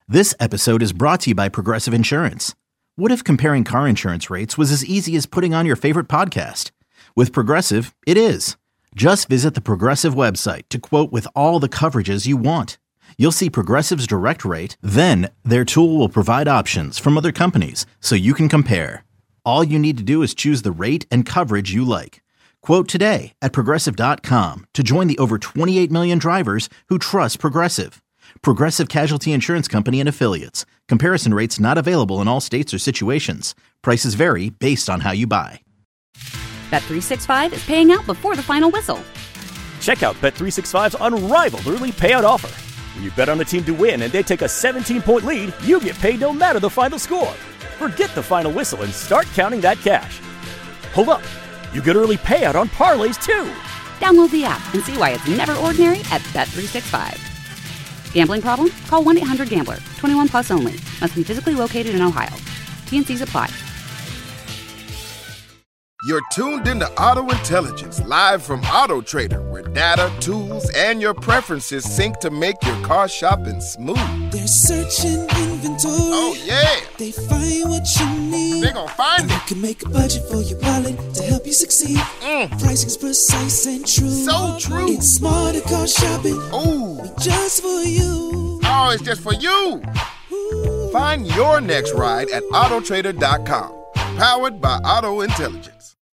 This episode is brought to you by Progressive Insurance. What if comparing car insurance rates was as easy as putting on your favorite podcast? With Progressive, it is. Just visit the Progressive website to quote with all the coverages you want. You'll see Progressive's direct rate, then their tool will provide options from other companies so you can compare. All you need to do is choose the rate and coverage you like. Quote today at Progressive.com to join the over 28 million drivers who trust Progressive. Progressive Casualty Insurance Company and Affiliates. Comparison rates not available in all states or situations. Prices vary based on how you buy. Bet365 is paying out before the final whistle. Check out Bet365's unrivaled early payout offer. When you bet on a team to win and they take a 17-point lead, you get paid no matter the final score. Forget the final whistle and start counting that cash. Hold up. You get early payout on parlays, too. Download the app and see why it's never ordinary at Bet365. Gambling problem? Call 1-800-GAMBLER. 21 plus only. Must be physically located in Ohio. T&Cs apply. You're tuned into Auto Intelligence, live from Auto Trader, where data, tools, and your preferences sync to make your car shopping smooth. They're searching inventory. Oh, yeah. They find what you need. They're gonna find and it. You can make a budget for your wallet to help you succeed. Pricing's precise and true. So true. It's smarter car shopping. Ooh. Just for you. Oh, it's just for you. Ooh. Find your next ride at Autotrader.com. Powered by Auto Intelligence.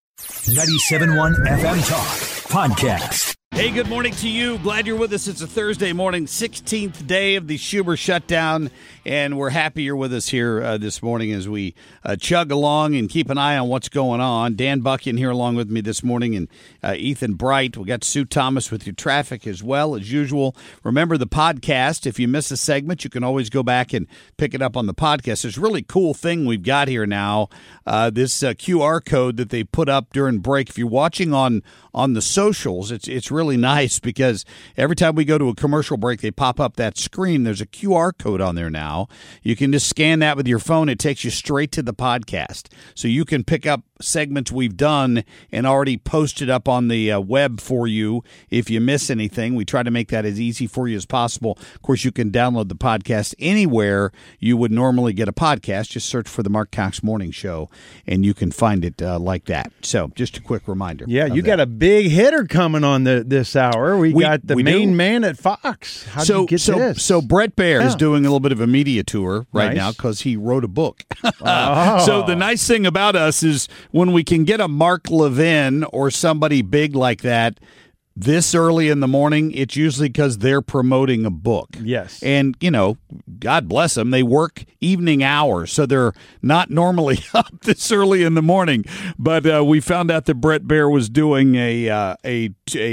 97.1 FM Talk Podcast. Hey, good morning to you. Glad you're with us. It's a Thursday morning, 16th day of the Schumer shutdown, and we're happy you're with us here this morning as we chug along and keep an eye on what's going on. Dan Buckin here along with me this morning, and Ethan Bright. We got Sue Thomas with your traffic as well, as usual. Remember the podcast. If you miss a segment, you can always go back and pick it up on the podcast. There's a really cool thing we've got here now, this QR code that they put up during break. If you're watching on the socials, it's really nice because every time we go to a commercial break, they pop up that screen. There's a QR code on there now. You can just scan that with your phone. It takes you straight to the podcast. So you can pick up segments we've done and already post it up on the web for you if you miss anything. We try to make that as easy for you as possible. Of course, you can download the podcast anywhere you would normally get a podcast. Just search for the Mark Cox Morning Show, and you can find it like that. So just a quick reminder. Yeah, you got a big hitter coming on this hour. We got the main man at Fox. How do you get this? So Brett Baer is doing a little bit of a media tour right now because he wrote a book. So the nice thing about us is when we can get a Mark Levin or somebody big like that this early in the morning, it's usually because they're promoting a book. Yes. And, God bless them, they work evening hours, so they're not normally up this early in the morning. But we found out that Brett Baer was doing a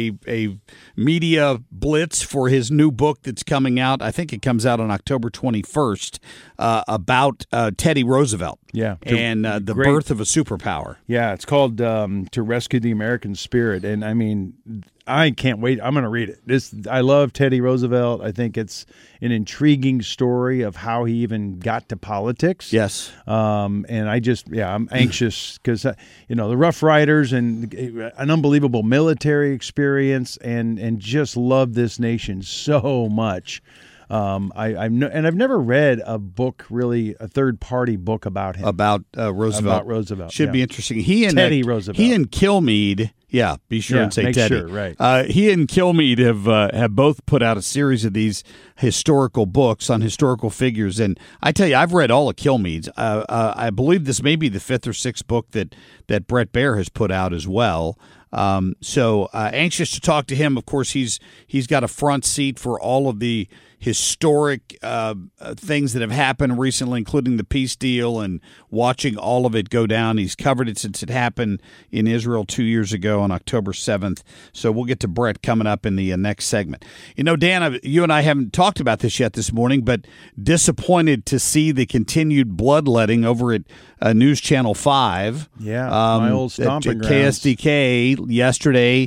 media blitz for his new book that's coming out. I think it comes out on October 21st about Teddy Roosevelt. Yeah. And the birth of a superpower. Yeah, it's called To Rescue the American Spirit. And, I mean, I can't wait. I'm going to read it. I love Teddy Roosevelt. I think it's an intriguing story of how he even got to politics. Yes. And I'm anxious because, the Rough Riders and an unbelievable military experience and just love this nation so much. I've never read a book, really, a third-party book about him. About Roosevelt. About Roosevelt. Should be interesting. Teddy Roosevelt. He and Kilmeade. Yeah, be sure and say make Teddy. Sure, right. He and Kilmeade have both put out a series of these historical books on historical figures, and I tell you, I've read all of Kilmeade's. I believe this may be the fifth or sixth book that Brett Baer has put out as well. So anxious to talk to him. Of course, he's got a front seat for all of the historic things that have happened recently, including the peace deal and watching all of it go down. He's covered it since it happened in Israel 2 years ago on October 7th. So we'll get to Brett coming up in the next segment. Dan, you and I haven't talked about this yet this morning, but disappointed to see the continued bloodletting over at News Channel 5. Yeah, my old stomping grounds. KSDK yesterday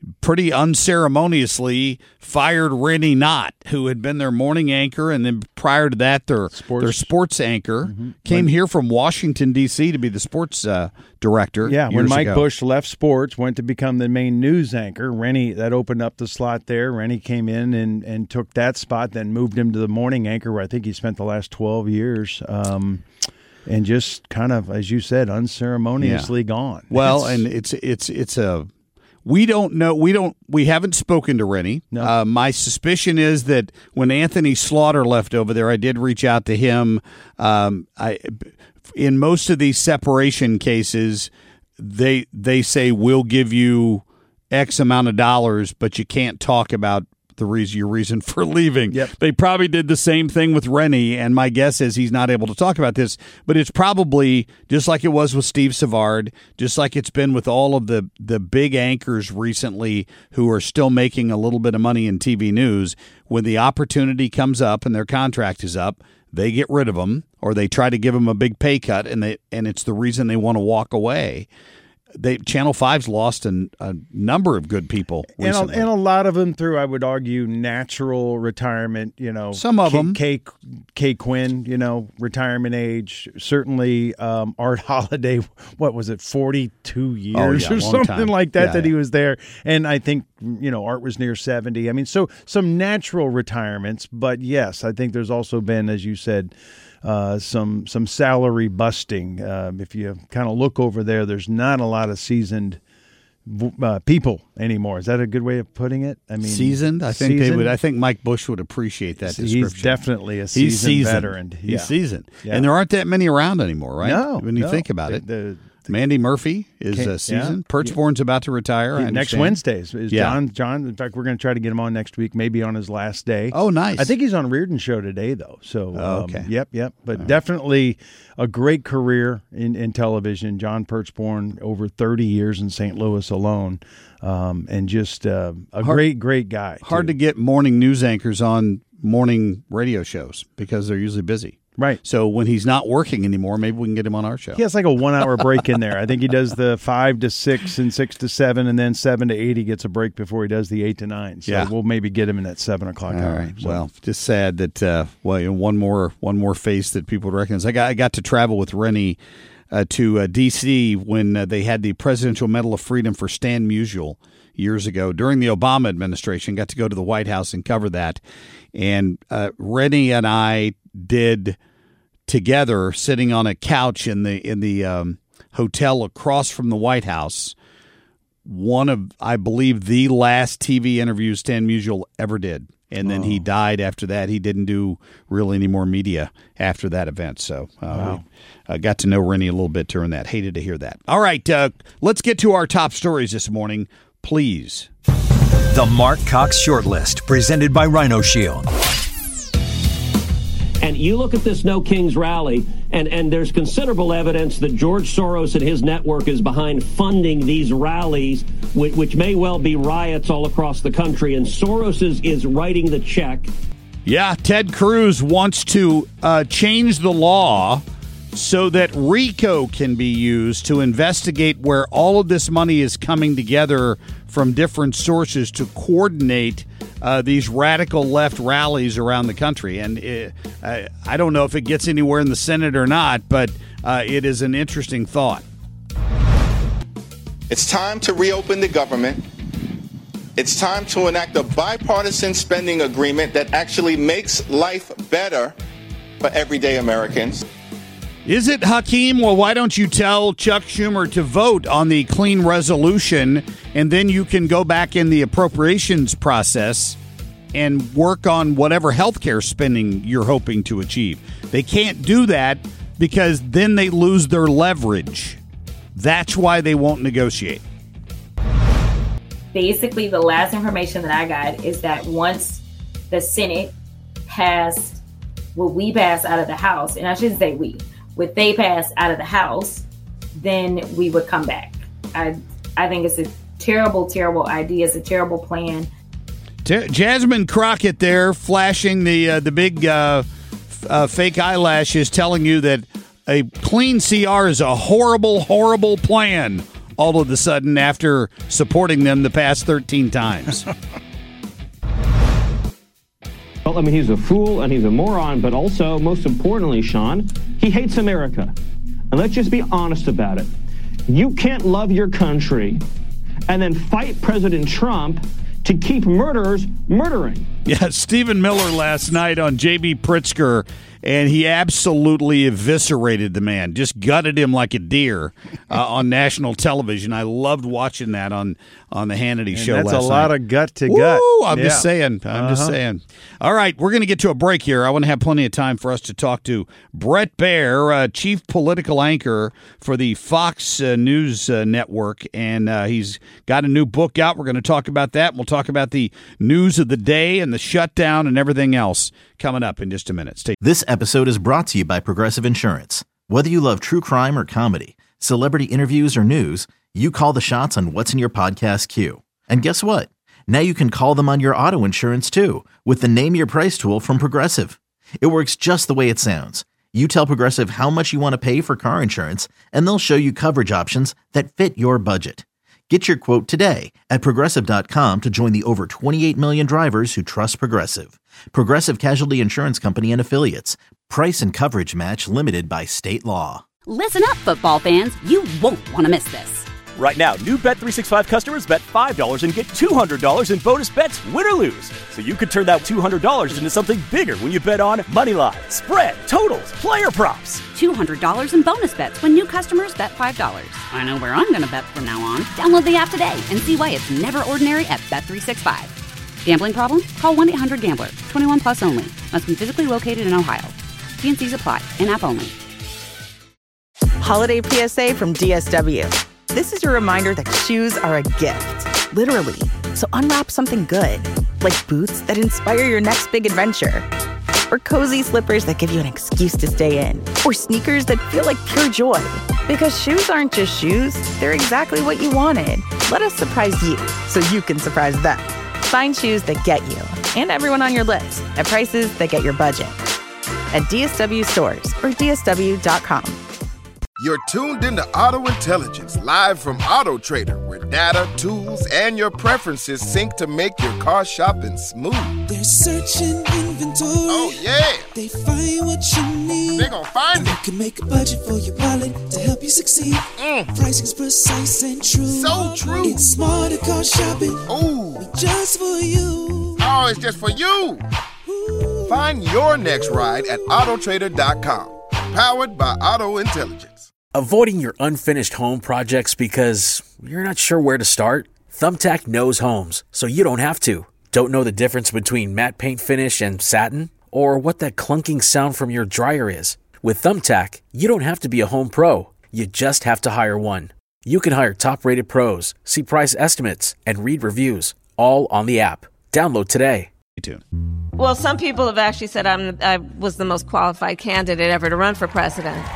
pretty unceremoniously fired Rennie Knott, who had been their morning anchor, and then prior to that, their sports anchor, came here from Washington, D.C. to be the sports director. Yeah, when Mike Bush left sports, went to become the main news anchor, Rennie, that opened up the slot there. Rennie came in and took that spot, then moved him to the morning anchor, where I think he spent the last 12 years. And just kind of, as you said, unceremoniously gone. Well, and it's a we don't know. We haven't spoken to Rennie. No. My suspicion is that when Anthony Slaughter left over there, I did reach out to him. In most of these separation cases, they say we'll give you X amount of dollars, but you can't talk about your reason for leaving. Yep. They probably did the same thing with Rennie, and my guess is he's not able to talk about this, but it's probably just like it was with Steve Savard, just like it's been with all of the big anchors recently who are still making a little bit of money in TV news. When the opportunity comes up and their contract is up, they get rid of them, or they try to give them a big pay cut, and it's the reason they want to walk away. Channel 5's lost a number of good people recently. And a lot of them through, I would argue, natural retirement. Some of them. Kay Quinn, retirement age. Certainly, Art Holiday. What was it, 42 years or something time. like that that he was there. And I think Art was near 70. I mean, so some natural retirements. But yes, I think there's also been, as you said, some salary busting. If you kind of look over there, there's not a lot of seasoned people anymore. Is that a good way of putting it? I mean, seasoned. I think they would. I think Mike Bush would appreciate that description. He's definitely a seasoned veteran. He's seasoned, and there aren't that many around anymore, right? No, when you think about it. Mandy Murphy is seasoned. Perchborn's about to retire. Next Wednesday is John. In fact, we're going to try to get him on next week, maybe on his last day. Oh, nice. I think he's on Reardon Show today, though. So, okay. Yep. But definitely a great career in television. John Perchborn, over 30 years in St. Louis alone, and just a great guy. Hard to get morning news anchors on morning radio shows because they're usually busy. Right. So when he's not working anymore, maybe we can get him on our show. He has like a 1 hour break in there. I think he does the 5 to 6 and 6 to 7, and then 7 to 8 he gets a break before he does the 8 to 9. So we'll maybe get him in that 7 o'clock hour. Right. So. Well, just sad that one more face that people would recognize. I got to travel with Rennie to D.C. when they had the Presidential Medal of Freedom for Stan Musial years ago during the Obama administration. Got to go to the White House and cover that. And Rennie and I did together, sitting on a couch in the hotel across from the White House, one of, I believe, the last TV interviews Stan Musial ever did. And then he died after that. He didn't do really any more media after that event. So we got to know Rennie a little bit during that. Hated to hear that. All right, let's get to our top stories this morning, please. The Mark Cox Shortlist, presented by Rhino Shield. And you look at this No Kings rally, and there's considerable evidence that George Soros and his network is behind funding these rallies, which may well be riots all across the country. And Soros is writing the check. Yeah, Ted Cruz wants to change the law so that RICO can be used to investigate where all of this money is coming together from different sources to coordinate these radical left rallies around the country. And I don't know if it gets anywhere in the Senate or not, but it is an interesting thought. It's time to reopen the government. It's time to enact a bipartisan spending agreement that actually makes life better for everyday Americans. Is it, Hakeem? Well, why don't you tell Chuck Schumer to vote on the clean resolution, and then you can go back in the appropriations process and work on whatever health care spending you're hoping to achieve. They can't do that because then they lose their leverage. That's why they won't negotiate. Basically, the last information that I got is that once the Senate passed what we passed out of the House, and I shouldn't say we, what they passed out of the House, then we would come back. I think it's a terrible, terrible idea. It's a terrible plan. Jasmine Crockett there flashing the big fake eyelashes, telling you that a clean CR is a horrible, horrible plan. all of a sudden after supporting them the past 13 times. Well, I mean, he's a fool and he's a moron, but also, most importantly, Sean, he hates America. And let's just be honest about it. You can't love your country and then fight President Trump to keep murderers murdering. Yeah, Stephen Miller last night on J.B. Pritzker, and he absolutely eviscerated the man, just gutted him like a deer on national television. I loved watching that on the Hannity show last night. That's a lot of gut to gut. I'm just saying. Just saying. All right, we're going to get to a break here. I want to have plenty of time for us to talk to Bret Baier, chief political anchor for the Fox News Network, and he's got a new book out. We're going to talk about that. We'll talk about the news of the day and the shutdown and everything else coming up in just a minute. This episode is brought to you by Progressive Insurance. Whether you love true crime or comedy, celebrity interviews or news, you call the shots on what's in your podcast queue. And guess what? Now you can call them on your auto insurance too with the Name Your Price tool from Progressive. It works just the way it sounds. You tell Progressive how much you want to pay for car insurance, and they'll show you coverage options that fit your budget. Get your quote today at Progressive.com to join the over 28 million drivers who trust Progressive. Progressive Casualty Insurance Company and Affiliates. Price and coverage match limited by state law. Listen up, football fans. You won't want to miss this. Right now, new Bet365 customers bet $5 and get $200 in bonus bets, win or lose. So you could turn that $200 into something bigger when you bet on Moneyline, spread, totals, player props. $200 in bonus bets when new customers bet $5. I know where I'm going to bet from now on. Download the app today and see why it's never ordinary at Bet365. Gambling problem? Call 1-800-GAMBLER. 21 plus only. Must be physically located in Ohio. T&Cs apply. In-app only. Holiday PSA from DSW. This is your reminder that shoes are a gift, literally. So unwrap something good, like boots that inspire your next big adventure, or cozy slippers that give you an excuse to stay in, or sneakers that feel like pure joy. Because shoes aren't just shoes, they're exactly what you wanted. Let us surprise you so you can surprise them. Find shoes that get you and everyone on your list at prices that get your budget. At DSW stores or DSW.com. You're tuned into Auto Intelligence, live from Auto Trader, where data, tools, and your preferences sync to make your car shopping smooth. They're searching inventory. Oh, yeah. They find what you need. They gon' find it. You can make a budget for your wallet to help you succeed. Pricing's precise and true. So true. It's smarter car shopping. Ooh. Just for you. Oh, it's just for you. Ooh. Find your next ride at autotrader.com. Powered by Auto Intelligence. Avoiding your unfinished home projects because you're not sure where to start? Thumbtack knows homes, so you don't have to. Don't know the difference between matte paint finish and satin? Or what that clunking sound from your dryer is? With Thumbtack, you don't have to be a home pro. You just have to hire one. You can hire top-rated pros, see price estimates, and read reviews, all on the app. Download today. Well, some people have actually said I was the most qualified candidate ever to run for president.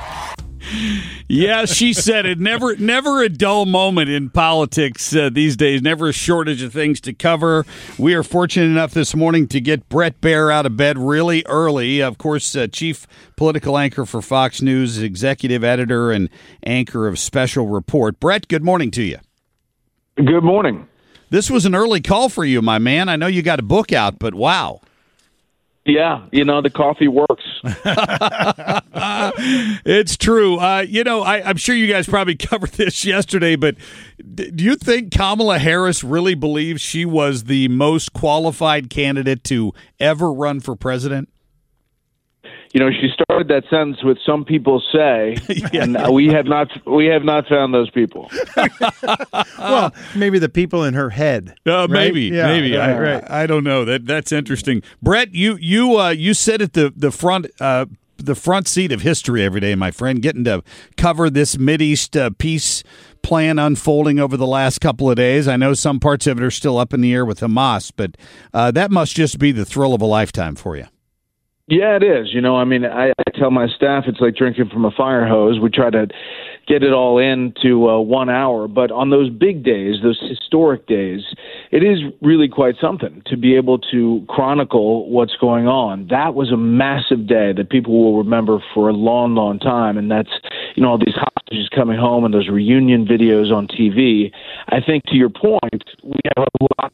Yeah, she said it. Never a dull moment in politics these days. Never a shortage of things to cover. We are fortunate enough this morning to get Bret Baier out of bed really early. Of course, chief political anchor for Fox News, executive editor and anchor of Special Report. Bret, good morning to you. Good morning. This was an early call for you, my man. I know you got a book out, but wow. Yeah, the coffee works. It's true. I'm sure you guys probably covered this yesterday, but do you think Kamala Harris really believes she was the most qualified candidate to ever run for president? She started that sentence with "some people say," and we have not found those people. Well, maybe the people in her head. Right? Maybe, yeah, maybe. Right. I don't know. That's interesting. Bret, you sit at the front seat of history every day, my friend, getting to cover this Mideast peace plan unfolding over the last couple of days. I know some parts of it are still up in the air with Hamas, but that must just be the thrill of a lifetime for you. Yeah, it is. I tell my staff it's like drinking from a fire hose. We try to get it all into 1 hour. But on those big days, those historic days, it is really quite something to be able to chronicle what's going on. That was a massive day that people will remember for a long, long time. And that's, all these hostages hostages coming home and those reunion videos on TV. I think, to your point, we have a lot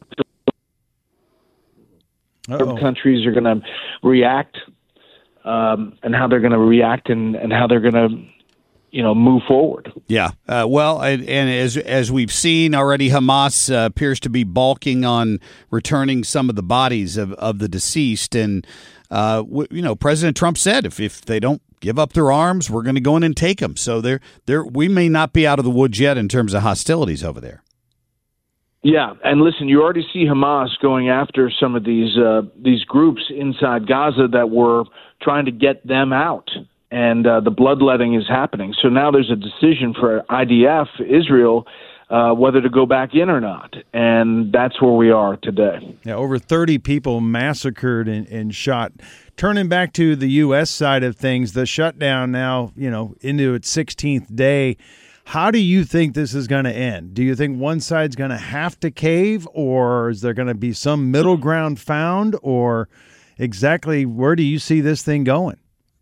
of countries are going to react, and how they're going to react and how they're going to, move forward. Yeah. And as we've seen already, Hamas appears to be balking on returning some of the bodies of the deceased. And, President Trump said if they don't give up their arms, we're going to go in and take them. So we may not be out of the woods yet in terms of hostilities over there. Yeah, and listen, you already see Hamas going after some of these groups inside Gaza that were trying to get them out, and the bloodletting is happening. So now there's a decision for IDF, Israel, whether to go back in or not, and that's where we are today. Yeah, over 30 people massacred and shot. Turning back to the U.S. side of things, the shutdown now, into its 16th day. How do you think this is going to end? Do you think one side's going to have to cave, or is there going to be some middle ground found, or exactly where do you see this thing going?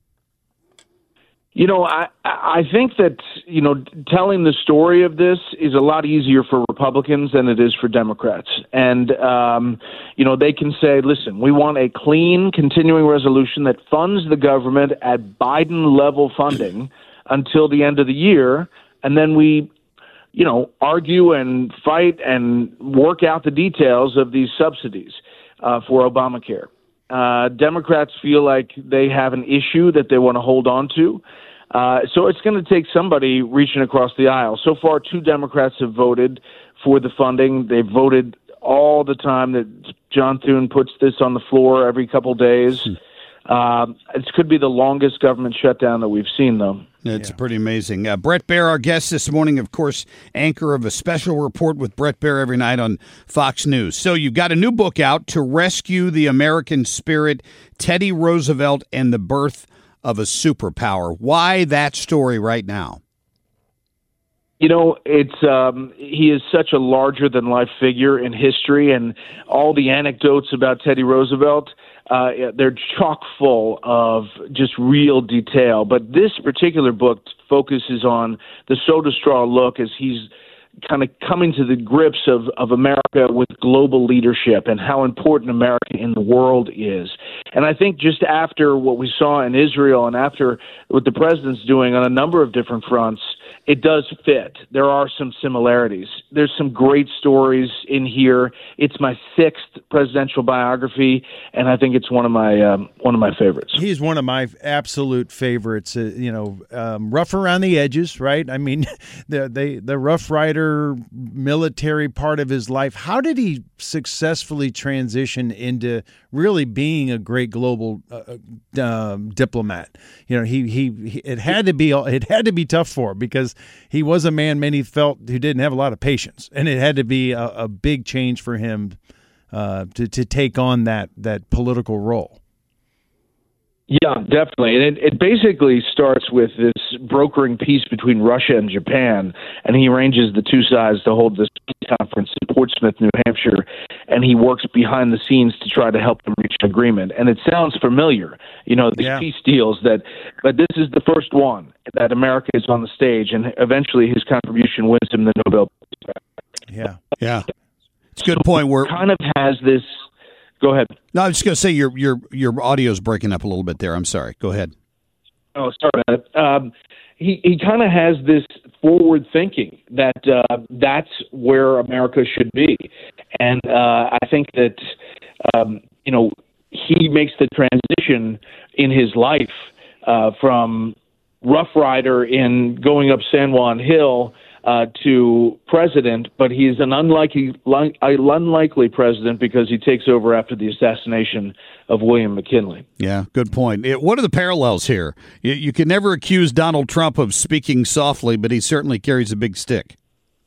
I think that, telling the story of this is a lot easier for Republicans than it is for Democrats. And, they can say, listen, we want a clean continuing resolution that funds the government at Biden-level funding until the end of the year. And then we, argue and fight and work out the details of these subsidies for Obamacare. Democrats feel like they have an issue that they want to hold on to. So it's going to take somebody reaching across the aisle. So far, 2 Democrats have voted for the funding. They've voted all the time that John Thune puts this on the floor every couple days. It could be the longest government shutdown that we've seen, though. It's pretty amazing. Bret Baier, our guest this morning, of course, anchor of a special report with Bret Baier every night on Fox News. So you've got a new book out, To Rescue the American Spirit, Teddy Roosevelt and the Birth of a Superpower. Why that story right now? He is such a larger-than-life figure in history, and all the anecdotes about Teddy Roosevelt, they're chock full of just real detail. But this particular book focuses on the soda straw look as he's kind of coming to the grips of America with global leadership and how important America in the world is. And I think just after what we saw in Israel and after what the president's doing on a number of different fronts, it does fit. There are some similarities. There's some great stories in here. It's my 6th presidential biography, and I think it's one of my favorites. He's one of my absolute favorites. Rough around the edges, right? I mean, the Rough Rider military part of his life. How did he successfully transition into really being a great global diplomat? It had to be tough for him because he was a man many felt who didn't have a lot of patience, and it had to be a big change for him to take on that political role. Yeah, definitely. And it basically starts with this brokering peace between Russia and Japan, and he arranges the two sides to hold this peace conference in Portsmouth, New Hampshire, and he works behind the scenes to try to help them reach an agreement. And it sounds familiar, these peace deals, but this is the first one that America is on the stage, and eventually his contribution wins him the Nobel Peace Prize. Yeah. It's a good point. Where kind of has this. Go ahead. No, I was just going to say your audio's breaking up a little bit there. I'm sorry. Go ahead. Oh, sorry about it. He kind of has this forward thinking that that's where America should be, and I think that he makes the transition in his life from Rough Rider in going up San Juan Hill to president, but he's an unlikely president because he takes over after the assassination of William McKinley. Yeah, good point. What are the parallels here? You can never accuse Donald Trump of speaking softly, but he certainly carries a big stick.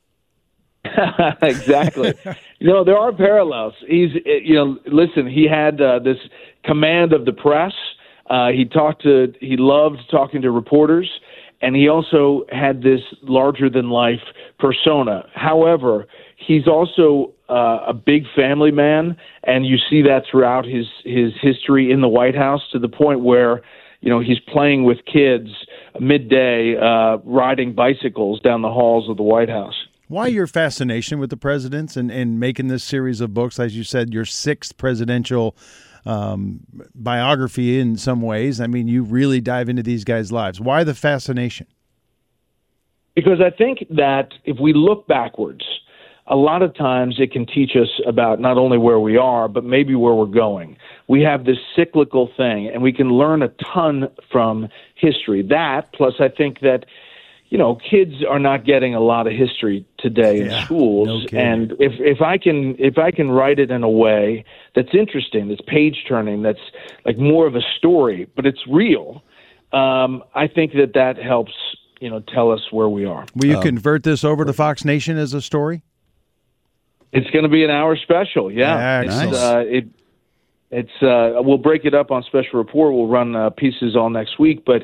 Exactly. There are parallels. Listen, he had this command of the press. He loved talking to reporters. And he also had this larger-than-life persona. However, he's also a big family man, and you see that throughout his history in the White House to the point where, he's playing with kids midday riding bicycles down the halls of the White House. Why your fascination with the presidents and making this series of books, as you said, your 6th presidential biography in some ways? I mean, you really dive into these guys' lives. Why the fascination? Because I think that if we look backwards, a lot of times it can teach us about not only where we are, but maybe where we're going. We have this cyclical thing, and we can learn a ton from history. That, plus I think that, kids are not getting a lot of history today in schools. No, and if I can write it in a way that's interesting, that's page turning, that's like more of a story, but it's real, I think that helps, tell us where we are. Will you convert this over to Fox Nation as a story? It's going to be an hour special. Yeah. Nice. We'll break it up on Special Report. We'll run pieces all next week, but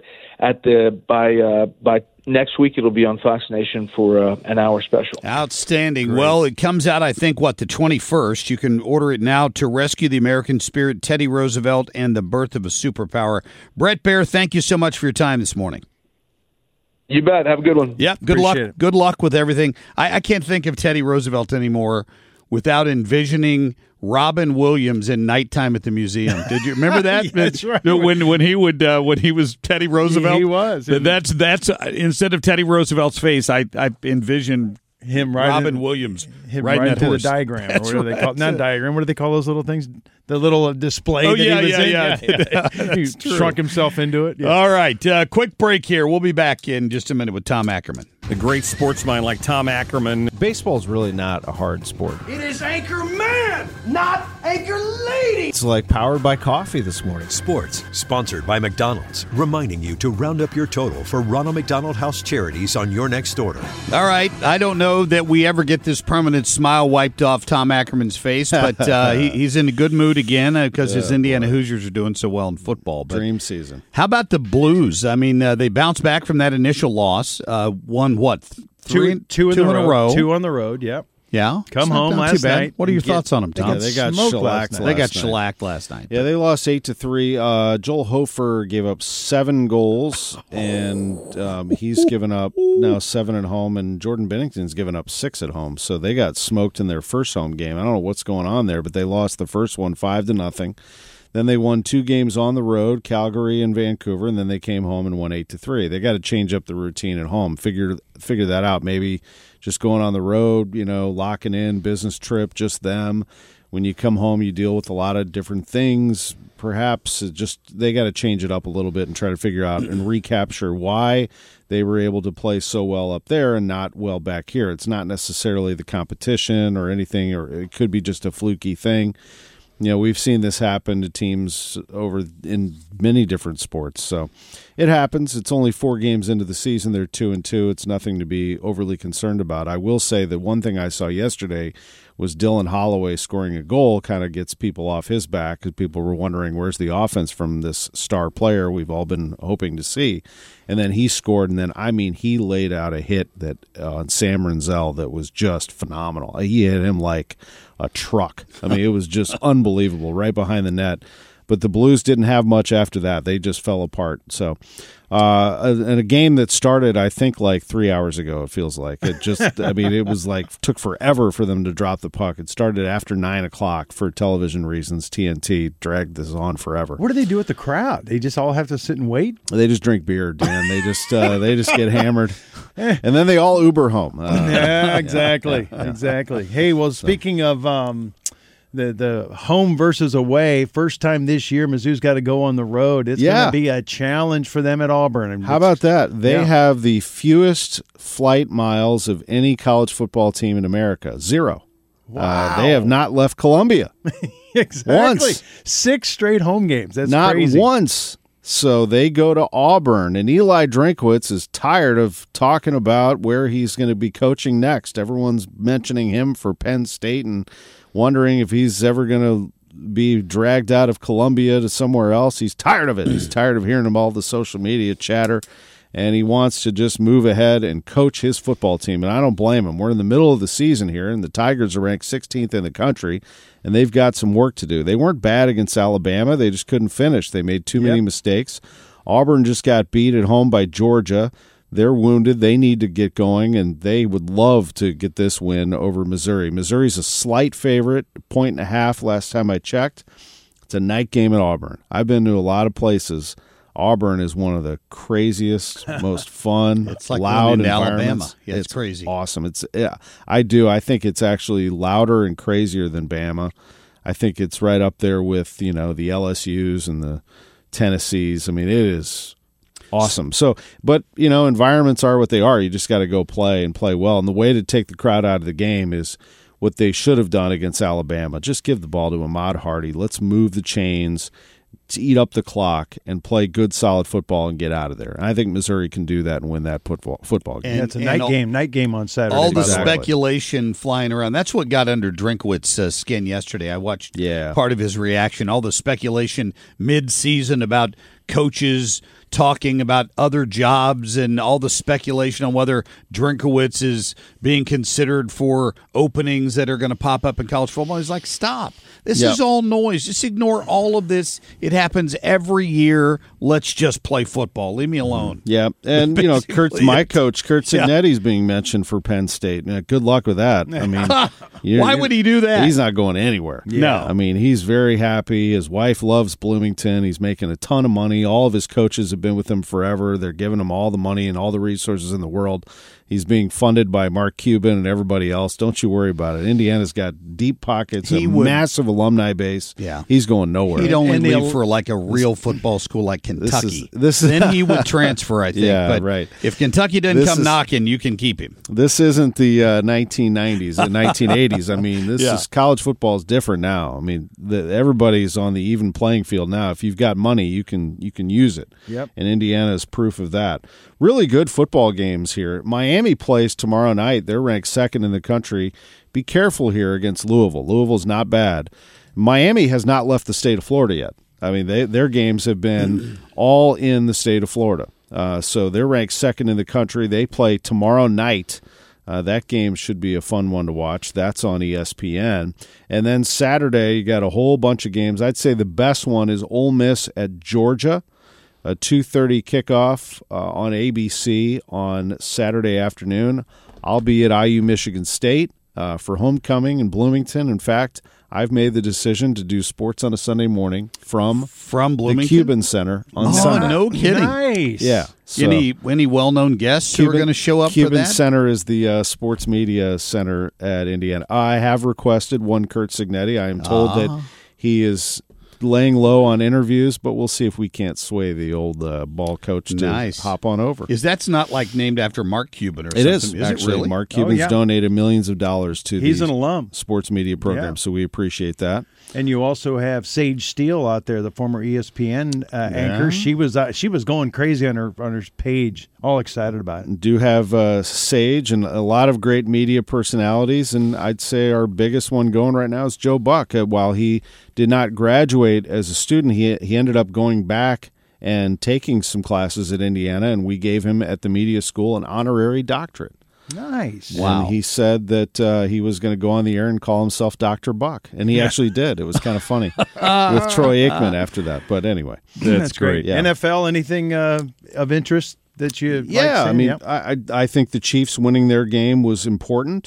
by next week it'll be on Fox Nation for an hour special. Outstanding. Great. Well, it comes out, I think, the 21st. You can order it now. To Rescue the American Spirit, Teddy Roosevelt, and the Birth of a Superpower. Bret Baier, thank you so much for your time this morning. You bet. Have a good one. Yep. Good luck. Good luck with everything. I can't think of Teddy Roosevelt anymore without envisioning Robin Williams in Nighttime at the Museum. Did you remember that? That's right. When he was Teddy Roosevelt. He was. That's instead of Teddy Roosevelt's face, I envisioned him Robin Williams riding that horse. The diagram. Or what do they call it? Not diagram. What do they call those little things? The little display that he was in. He shrunk himself into it. Yeah. All right. Quick break here. We'll be back in just a minute with Tom Ackerman. The great sports mind like Tom Ackerman. Baseball's really not a hard sport. It is Anchor Man, not Anchor Lady. It's like Powered by Coffee this morning. Sports, sponsored by McDonald's, reminding you to round up your total for Ronald McDonald House charities on your next order. All right. I don't know that we ever get this permanent smile wiped off Tom Ackerman's face, but he's in a good mood again because his Indiana Hoosiers are doing so well in football. But dream season. How about the Blues? I mean, they bounced back from that initial loss, won what? Two in a row. 2 on the road, yep. Yeah. Come home last night. What are your thoughts on them, Tom? Yeah, they got shellacked. They got shellacked last night. Yeah, they lost 8-3. Joel Hofer gave up 7 goals, and he's given up now 7 at home, and Jordan Bennington's given up 6 at home. So they got smoked in their first home game. I don't know what's going on there, but they lost the first one 5-0. Then they won 2 games on the road, Calgary and Vancouver, and then they came home and won 8-3. They got to change up the routine at home. Figure that out. Maybe just going on the road, locking in, business trip, just them. When you come home, you deal with a lot of different things. Perhaps they got to change it up a little bit and try to figure out and recapture why they were able to play so well up there and not well back here. It's not necessarily the competition or anything, or it could be just a fluky thing. We've seen this happen to teams over in many different sports. So it happens. It's only 4 games into the season. They're 2-2. It's nothing to be overly concerned about. I will say that one thing I saw yesterday was Dylan Holloway scoring a goal kind of gets people off his back because people were wondering where's the offense from this star player we've all been hoping to see. And then he scored, and then, he laid out a hit that on Sam Renzel that was just phenomenal. He hit him like a truck. It was just unbelievable, right behind the net. But the Blues didn't have much after that. They just fell apart. So, and a game that started, I think, like 3 hours ago, it feels like. It just, it was like, took forever for them to drop the puck. It started after 9 o'clock for television reasons. TNT dragged this on forever. What do they do with the crowd? They just all have to sit and wait? They just drink beer, Dan. They just get hammered. And then they all Uber home. Yeah, exactly. Exactly. Hey, well, speaking of the home versus away, first time this year, Mizzou's got to go on the road. It's going to be a challenge for them at Auburn. How about that? They have the fewest flight miles of any college football team in America. 0. Wow. They have not left Columbia. Exactly. Once. 6 straight home games. That's not crazy. Not once. So they go to Auburn, and Eli Drinkwitz is tired of talking about where he's going to be coaching next. Everyone's mentioning him for Penn State and wondering if he's ever going to be dragged out of Columbia to somewhere else. He's tired of it. He's tired of hearing all the social media chatter, and he wants to just move ahead and coach his football team, and I don't blame him. We're in the middle of the season here, and the Tigers are ranked 16th in the country, and they've got some work to do. They weren't bad against Alabama. They just couldn't finish. They made too many mistakes. Auburn just got beat at home by Georgia. They're wounded. They need to get going, and they would love to get this win over Missouri. Missouri's a slight favorite, 1.5 last time I checked. It's a night game at Auburn. I've been to a lot of places. Auburn is one of the craziest, most fun, it's like loud going into environments. Alabama. Yeah, it's crazy. Awesome. I think it's actually louder and crazier than Bama. I think it's right up there with, the LSUs and the Tennessees. I mean, it is awesome. So, but, environments are what they are. You just got to go play and play well. And the way to take the crowd out of the game is what they should have done against Alabama. Just give the ball to Ahmad Hardy. Let's move the chains to eat up the clock and play good, solid football and get out of there. And I think Missouri can do that and win that football game. And it's a night game on Saturday. All the speculation flying around. That's what got under Drinkwitz's skin yesterday. I watched part of his reaction. All the speculation mid-season about coaches talking about other jobs and all the speculation on whether Drinkwitz is being considered for openings that are going to pop up in college football. He's like, stop. This is all noise. Just ignore all of this. It happens every year. Let's just play football. Leave me alone. Yeah, and my coach, Curt Cignetti's being mentioned for Penn State. Good luck with that. I mean, why would he do that? He's not going anywhere. No. I mean, he's very happy. His wife loves Bloomington. He's making a ton of money. All of his coaches have been with him forever. They're giving him all the money and all the resources in the world. He's being funded by Mark Cuban and everybody else. Don't you worry about it. Indiana's got deep pockets, massive alumni base. Yeah. He's going nowhere. He'd only leave for like a real football school like Kentucky. Then he would transfer, I think. Yeah, but right. If Kentucky doesn't come knocking, you can keep him. This isn't the 1990s, the 1980s. I mean, this is college football is different now. I mean, everybody's on the even playing field now. If you've got money, you can use it. Yep. And Indiana is proof of that. Really good football games here. Miami plays tomorrow night. They're ranked second in the country. Be careful here against Louisville. Louisville's not bad. Miami has not left the state of Florida yet. I mean, their games have been all in the state of Florida. So they're ranked second in the country. They play tomorrow night. That game should be a fun one to watch. That's on ESPN. And then Saturday, you got a whole bunch of games. I'd say the best one is Ole Miss at Georgia. A 2:30 kickoff on ABC on Saturday afternoon. I'll be at IU Michigan State for homecoming in Bloomington. In fact, I've made the decision to do sports on a Sunday morning from Bloomington? the Cuban Center on Sunday. No kidding. Nice. Yeah. So any well-known guests who are going to show up Cuban for that? Center is the sports media center at Indiana. I have requested one Curt Cignetti. I am told that he is laying low on interviews, but we'll see if we can't sway the old ball coach to hop on over. That's not like named after Mark Cuban or something? It is actually. It really? Mark Cuban's donated millions of dollars to He's an alum. sports media program, so we appreciate that. And you also have Sage Steele out there, the former ESPN anchor. She was going crazy on her page, all excited about it. Do have Sage and a lot of great media personalities, and I'd say our biggest one going right now is Joe Buck. While he did not graduate as a student, he ended up going back and taking some classes at Indiana, and we gave him at the media school an honorary doctorate. Nice. Wow. And he said that he was going to go on the air and call himself Dr. Buck. And he actually did. It was kind of funny with Troy Aikman after that. But anyway. That's great. Yeah. NFL, anything of interest that you Yeah, like I mean, I think the Chiefs winning their game was important.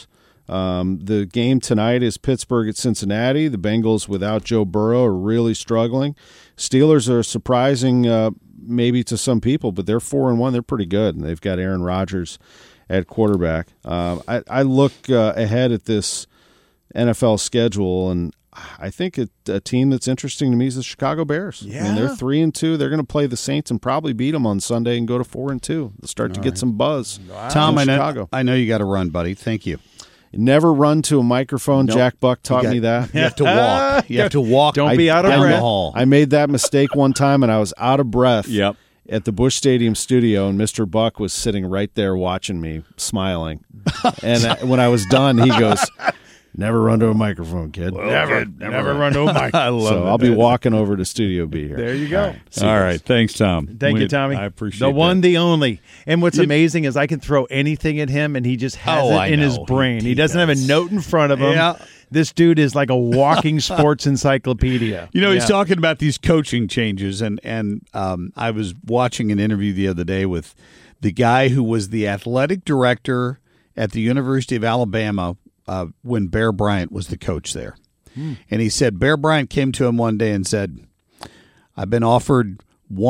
The game tonight is Pittsburgh at Cincinnati. The Bengals without Joe Burrow are really struggling. Steelers are surprising maybe to some people, but they're 4-1. They're pretty good, and they've got Aaron Rodgers at quarterback. I look ahead at this NFL schedule, and I think a team that's interesting to me is the Chicago Bears. Yeah. I mean, they're 3-2. They're going to play the Saints and probably beat them on Sunday and go to 4-2. They'll start to get some buzz. Wow. Tom, I know you got to run, buddy. Thank you. Never run to a microphone. Nope. Jack Buck taught me that. You have to walk. You have to walk. Don't be out of down breath. the hall. I made that mistake one time, and I was out of breath. Yep. At the Busch Stadium studio, and Mr. Buck was sitting right there watching me, smiling. And when I was done, he goes, "Never run to a microphone, kid. Never run to a mic." I love it. I'll be walking over to Studio B here. There you go. All right. Thanks, Tom. Thank you, Tommy. I appreciate the one, that. the only. And what's amazing is I can throw anything at him, and he just has it in his brain. He doesn't have a note in front of him. Yeah. this dude is like a walking sports encyclopedia. You know, he's talking about these coaching changes, and I was watching an interview the other day with the guy who was the athletic director at the University of Alabama when Bear Bryant was the coach there. And he said Bear Bryant came to him one day and said, I've been offered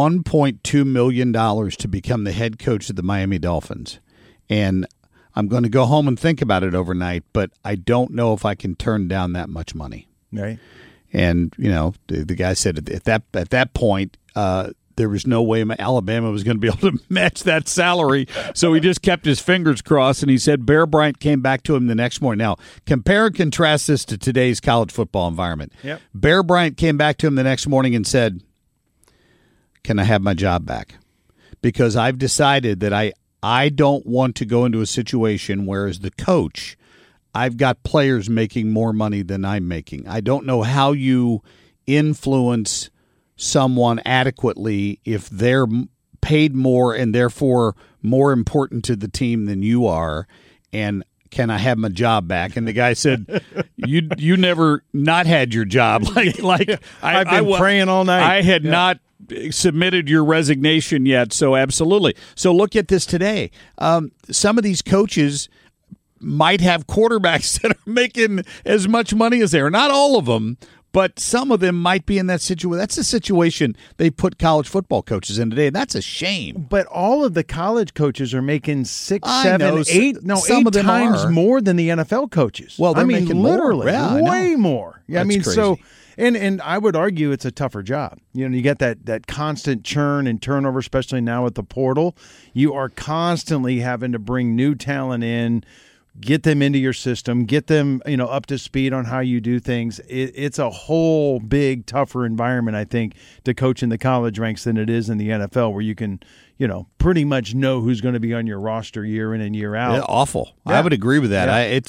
$1.2 million to become the head coach of the Miami Dolphins. And I'm going to go home and think about it overnight, but I don't know if I can turn down that much money. Right. And, you know, the guy said at that point, there was no way Alabama was going to be able to match that salary. So he just kept his fingers crossed, and he said Bear Bryant came back to him the next morning. Now, compare and contrast this to today's college football environment. Yep. Bear Bryant came back to him the next morning and said, can I have my job back? Because I've decided that I don't want to go into a situation where, as the coach, I've got players making more money than I'm making. I don't know how you influence someone adequately if they're paid more and therefore more important to the team than you are, and can I have my job back? And the guy said, you never not had your job. Like I've been praying all night. I had not submitted your resignation yet, so absolutely. So look at this today. Some of these coaches might have quarterbacks that are making as much money as they are. Not all of them, but some of them might be in that situation. That's the situation they put college football coaches in today, and that's a shame. But all of the college coaches are making 6, 7, 8 times are more than the NFL coaches. Well, they're making literally way more. Yeah, that's crazy. So, and I would argue it's a tougher job. You know, you get that constant churn and turnover, especially now with the portal. You are constantly having to bring new talent in, get them into your system, get them, up to speed on how you do things. It's a whole big, tougher environment, I think, to coach in the college ranks than it is in the NFL, where you can, pretty much know who's going to be on your roster year in and year out. Yeah, awful. Yeah. I would agree with that.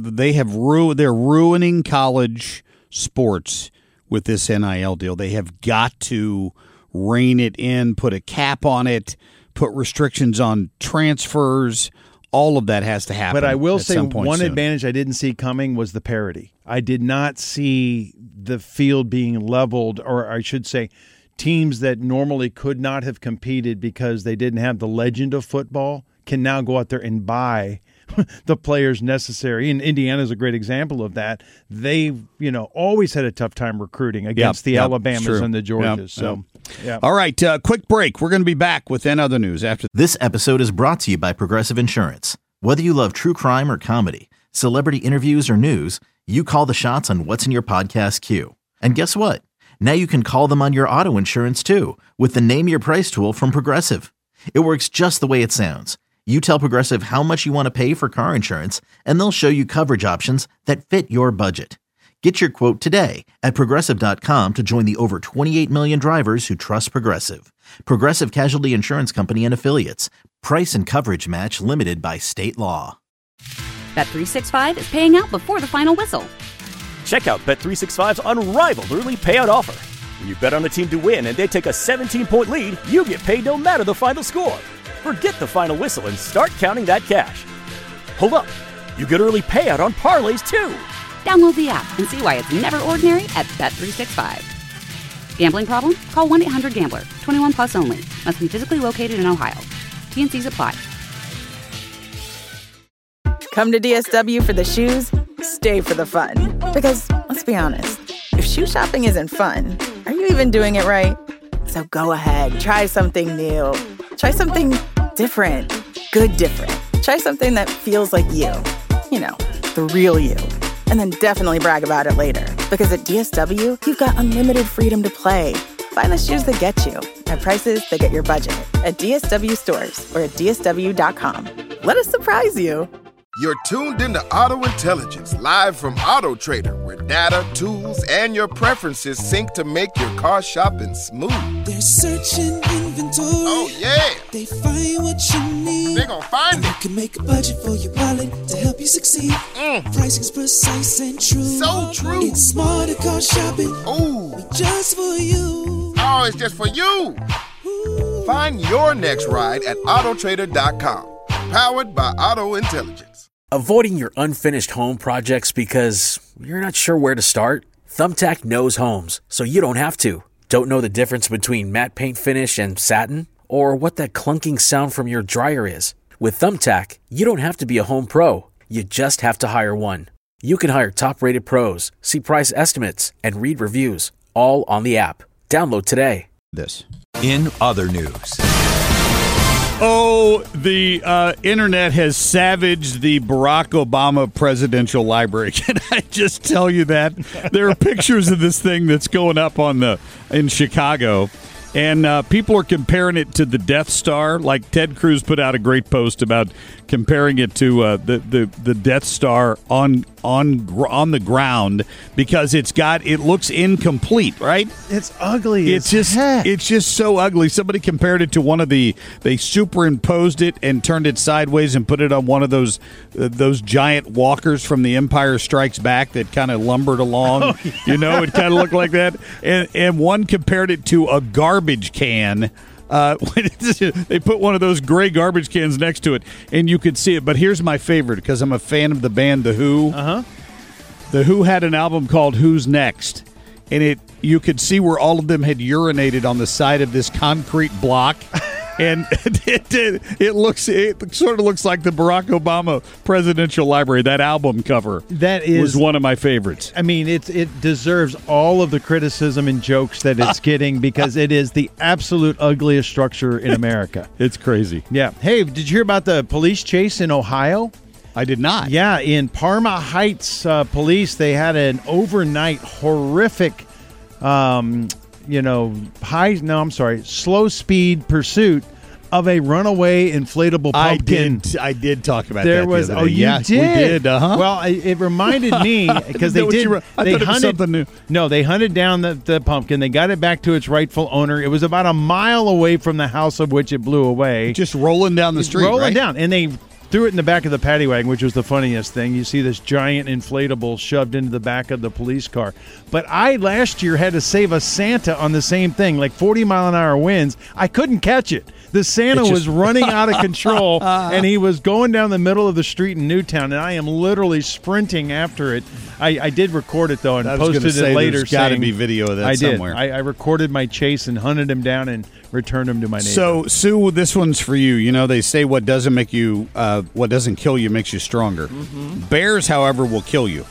Yeah. They're ruining college sports with this NIL deal. They have got to rein it in, put a cap on it, put restrictions on transfers. All of that has to happen. But I will say one soon. advantage I didn't see coming was the parity. I did not see the field being leveled, or I should say teams that normally could not have competed because they didn't have the legend of football can now go out there and buy the players necessary. And Indiana's a great example of that. They've, always had a tough time recruiting against the Alabamas and the Georgias. Yeah. All right, quick break. We're going to be back with other news after. This episode is brought to you by Progressive Insurance. Whether you love true crime or comedy, celebrity interviews or news, you call the shots on what's in your podcast queue. And guess what? Now you can call them on your auto insurance too with the Name Your Price tool from Progressive. It works just the way it sounds. You tell Progressive how much you want to pay for car insurance, and they'll show you coverage options that fit your budget. Get your quote today at Progressive.com to join the over 28 million drivers who trust Progressive. Progressive Casualty Insurance Company and Affiliates. Price and coverage match limited by state law. Bet365 is paying out before the final whistle. Check out Bet365's unrivaled early payout offer. When you bet on a team to win and they take a 17-point lead, you get paid no matter the final score. Forget the final whistle and start counting that cash. Hold up. You get early payout on parlays, too. Download the app and see why it's never ordinary at Bet365. Gambling problem? Call 1-800-GAMBLER. 21 plus only. Must be physically located in Ohio. T&Cs apply. Come to DSW for the shoes, stay for the fun. Because, let's be honest, if shoe shopping isn't fun, are you even doing it right? So go ahead, try something new. Try something different. Good different. Try something that feels like you. The real you. And then definitely brag about it later. Because at DSW, you've got unlimited freedom to play. Find the shoes that get you at prices that get your budget at DSW stores or at DSW.com. Let us surprise you. You're tuned into Auto Intelligence, live from Auto Trader, where data, tools, and your preferences sync to make your car shopping smooth. They're searching inventory. Oh, yeah. They find what you need. They're gonna find it. You can make a budget for your wallet to help you succeed. Pricing's precise and true. So true. It's smarter car shopping. Ooh. Just for you. Oh, it's just for you. Ooh. Find your next ride at autotrader.com. Powered by Auto Intelligence. Avoiding your unfinished home projects because you're not sure where to start? Thumbtack knows homes, so you don't have to. Don't know the difference between matte paint finish and satin? Or what that clunking sound from your dryer is? With Thumbtack, you don't have to be a home pro. You just have to hire one. You can hire top-rated pros, see price estimates, and read reviews, all on the app. Download today. In other news. Oh, the internet has savaged the Barack Obama presidential library. Can I just tell you that? There are pictures of this thing that's going up in Chicago, and people are comparing it to the Death Star. Like Ted Cruz put out a great post about comparing it to the Death Star on the ground because it looks incomplete, right? It's ugly. It's just so ugly. Somebody compared it to they superimposed it and turned it sideways and put it on one of those giant walkers from The Empire Strikes Back that kind of lumbered along. Oh, yeah. You know, it kind of looked like that. And one compared it to a garbage can. They put one of those gray garbage cans next to it, and you could see it. But here's my favorite, because I'm a fan of the band The Who. The Who had an album called Who's Next, and you could see where all of them had urinated on the side of this concrete block. And it sort of looks like the Barack Obama presidential library. That album cover was one of my favorites. I mean, it deserves all of the criticism and jokes that it's getting because it is the absolute ugliest structure in America. It's crazy. Yeah. Hey, did you hear about the police chase in Ohio? I did not. Yeah, in Parma Heights, police, they had an overnight horrific slow speed pursuit of a runaway inflatable pumpkin. I did talk about there that. Was the other day. You yes, did. We did. Well, it reminded me because they did. I thought it was something new. No, they hunted down the pumpkin. They got it back to its rightful owner. It was about a mile away from the house of which it blew away. Just rolling down the street, rolling right? down, and they threw it in the back of the paddy wagon, which was the funniest thing. You see this giant inflatable shoved into the back of the police car. But I last year had to save a Santa on the same thing, like 40-mile-an-hour winds. I couldn't catch it. The Santa was running out of control, and he was going down the middle of the street in Newtown, and I am literally sprinting after it. I did record it, though, and posted it later. There's got to be video of that somewhere. I recorded my chase and hunted him down and returned him to my neighbor. So, Sue, this one's for you. You know, they say what doesn't kill you makes you stronger. Mm-hmm. Bears, however, will kill you.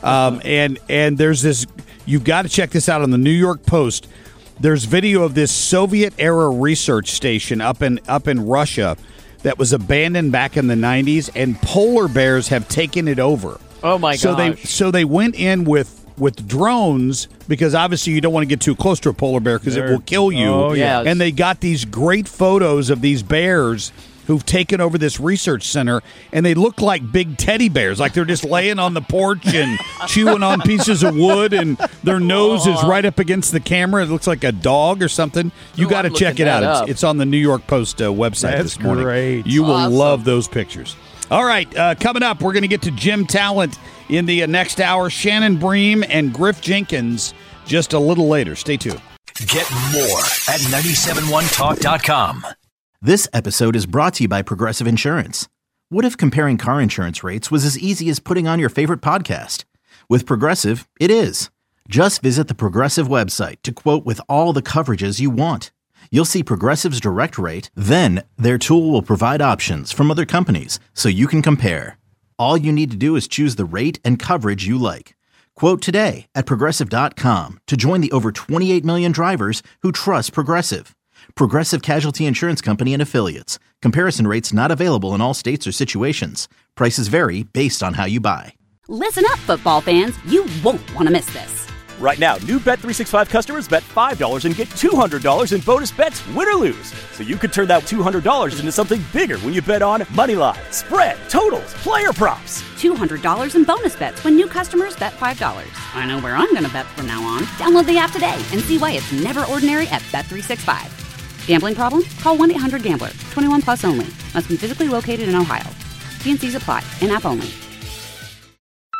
And there's this. You've got to check this out on the New York Post. There's video of this Soviet-era research station up in Russia that was abandoned back in the 90s, and polar bears have taken it over. Oh, my gosh. So they went in with drones because obviously you don't want to get too close to a polar bear because it will kill you. Oh, yeah. And they got these great photos of these bears who've taken over this research center, and they look like big teddy bears, like they're just laying on the porch and chewing on pieces of wood, and their nose is right up against the camera. It looks like a dog or something. You got to check it out. It's on the New York Post website this morning. Great. You will love those pictures. All right, coming up, we're going to get to Gym Talent in the next hour. Shannon Bream and Griff Jenkins just a little later. Stay tuned. Get more at 971talk.com. This episode is brought to you by Progressive Insurance. What if comparing car insurance rates was as easy as putting on your favorite podcast? With Progressive, it is. Just visit the Progressive website to quote with all the coverages you want. You'll see Progressive's direct rate, then their tool will provide options from other companies so you can compare. All you need to do is choose the rate and coverage you like. Quote today at Progressive.com to join the over 28 million drivers who trust Progressive. Progressive Casualty Insurance Company and Affiliates. Comparison rates not available in all states or situations. Prices vary based on how you buy. Listen up, football fans. You won't want to miss this. Right now, new Bet365 customers bet $5 and get $200 in bonus bets, win or lose. So you could turn that $200 into something bigger when you bet on Moneyline, spread, totals, player props. $200 in bonus bets when new customers bet $5. I know where I'm going to bet from now on. Download the app today and see why it's never ordinary at Bet365. Gambling problem? Call 1-800-GAMBLER. 21 plus only. Must be physically located in Ohio. T&Cs apply. In-app only.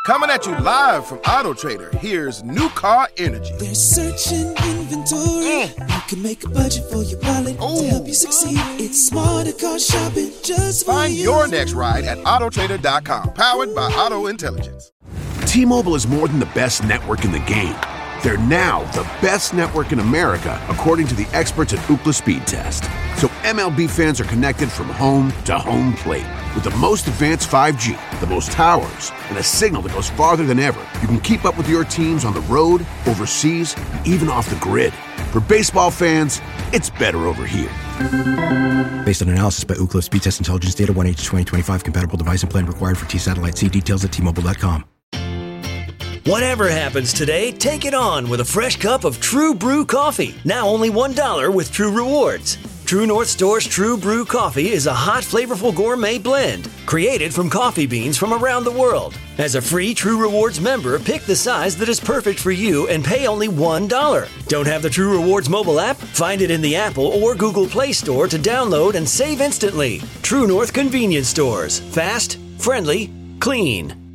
Coming at you live from Auto Trader, here's New Car Energy. They're searching inventory. You can make a budget for your wallet to help you succeed. It's smarter car shopping just for Find you. your next ride at autotrader.com, powered by Auto Intelligence. T-Mobile is more than the best network in the game. They're now the best network in America, according to the experts at Ookla Speed Test. So MLB fans are connected from home to home plate. With the most advanced 5G, the most towers, and a signal that goes farther than ever, you can keep up with your teams on the road, overseas, and even off the grid. For baseball fans, it's better over here. Based on analysis by Ookla Speed Test Intelligence Data, 1H2025 compatible device and plan required for T-Satellite. See details at T-Mobile.com. Whatever happens today, take it on with a fresh cup of True Brew coffee. Now only $1 with True Rewards. True North Store's True Brew coffee is a hot, flavorful gourmet blend created from coffee beans from around the world. As a free True Rewards member, pick the size that is perfect for you and pay only $1. Don't have the True Rewards mobile app? Find it in the Apple or Google Play Store to download and save instantly. True North Convenience Stores. Fast, friendly, clean.